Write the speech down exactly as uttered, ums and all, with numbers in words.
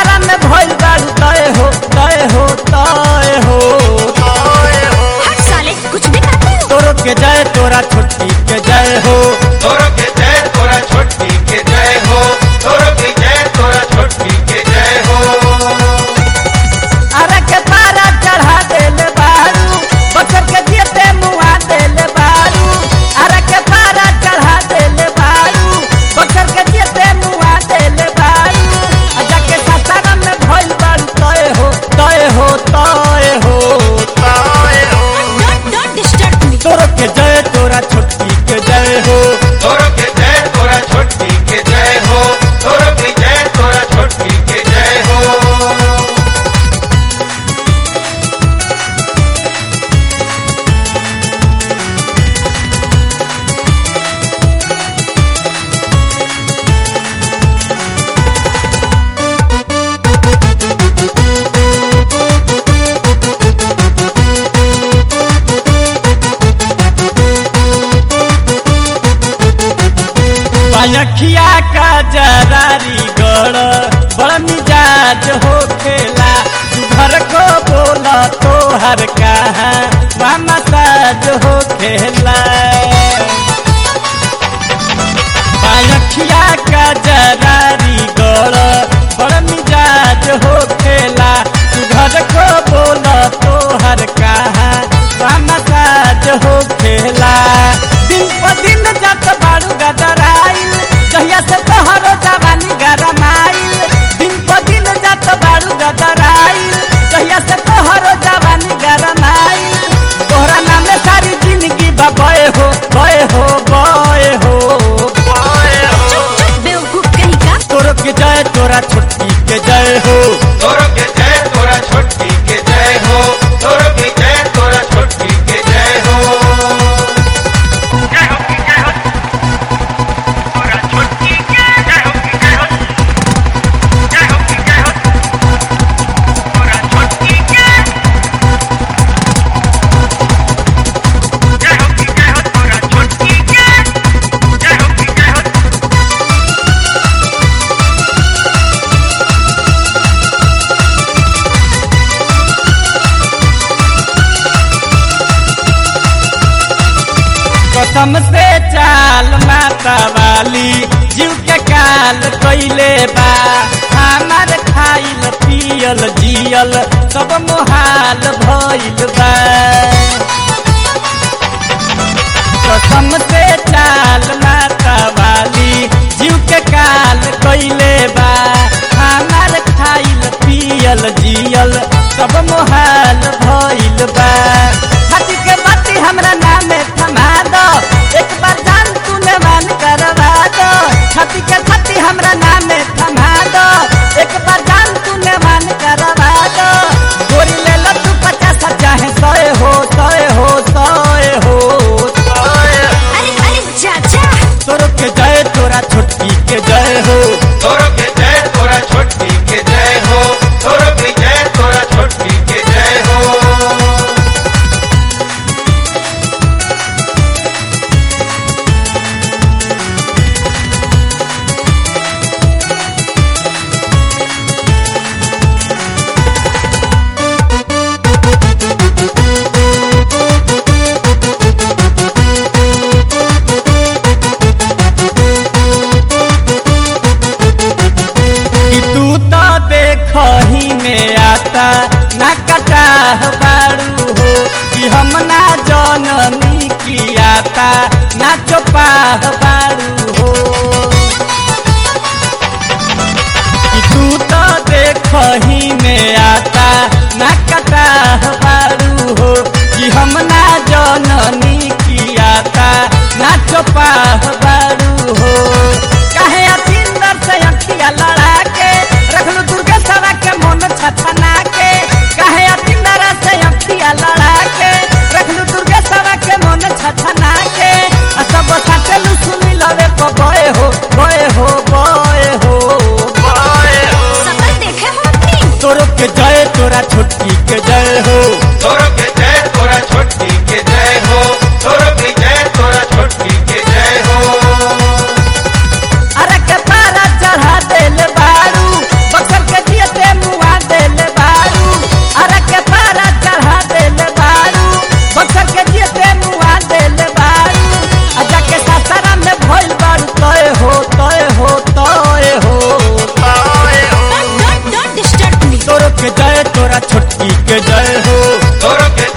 सासाराम में भइल बारू तय हो तय हो तय हो। हट साले कुछ भी कहते हो। तोरो के जय तोरा छोटी के जय हो। तोरो के जय तोरा छोटी के जय हो। तोरो के जय तोरा छोटी के जय हो। अरे के पारा चढ़ा देले बारू बचर के दियते मुआ देले बारू। अरे के पारा चढ़ा देले बारू बचर के दियते मुआ देले बारू। अजा के सासाराम में भइल बारू तय हो तय हो तय हो तय हो। Don't don't disturb me. तोरो के जय तोरा छोटी के जय हो। तोरो के जय तोरा छोटी के जय हो। तोरो के जय तोरा छोटी के जय हो। बालखिया का जरारी गड़ बड़ मिजाज हो खेला। घर को बोला तो हर कहा मामा साज हो खेला। बालखिया का जरारी गड़ बड़ मिजाज हो खेला। घर को बोला तो हर कहा मामा साज हो खेला। दिन पर दिन जत बारू गदराइल जहिया से तोहरो जवानी गरमाइल। दिन पर दिन जत बारू गदराइल जहिया से तोहरो जवानी गरमाइल। तोहरा नाम में सारी जिंदगी बय हो बय हो बय हो बय हो। चुप चुप बेवकूफ कहीं का। तोरो के जय तोरा छोटी के जय हो। तोरो के जय तोरा छोटी के जय हो। तोरो के जय तोरा छोटी के जय हो। कसम से चाल माता वाली जीव के काल कैले बा। हमार खाइल पियल जियल सब मोहाल भइल बा। कसम से चाल माता वाली जीव के काल कैले बा। हमार खाइल पियल जियल सब मोहाल भइल बा। हाथी के बाती हमरा नामे थमा दो एक बार जान तूने मान करवा दो। छाती के छाती हमरा नामे थमा दो एक बार जान तूने मान करवा दो। गोरी ले लो तू पचास चाहे सौ हो सौ हो सौ हो सौ। अरे अरे चाचा। तोरो के जय तोरा छोटी के जय हो। तोरो के जय तोरा छोटी के जय हो। तोरो के जय तोरा छोटी के जय हो। कि तू तो देखही में आता ना कटा बारू हो। कि हम ना जननी की आता ना चोपा बारू हो। कि तू तो देखही में आता ना कटा बारू हो। कि हम ना जननी की आता ना चोपा बारू हो। काहे अतिंदर से अखिया लड़ा के रखलू दुर्गा सवा के मन छछना के। काहे अतिंदर से अखिया लड़ा के रखलू दुर्गा सवा के मन छछना के। आ सब साटलू सुनी लवे को बय हो बय हो बय हो बय हो। सकल देखे हो अपनी। तोरो के जय तोरा छोटी के जय हो। तोरो के जय तोरा छोटी के जय हो। तोरो के जय तोरा छोटी के जय हो। अरे के पारा चढ़ा देले बारू बक्सर के दियते छोटकी के जय हो तोरो के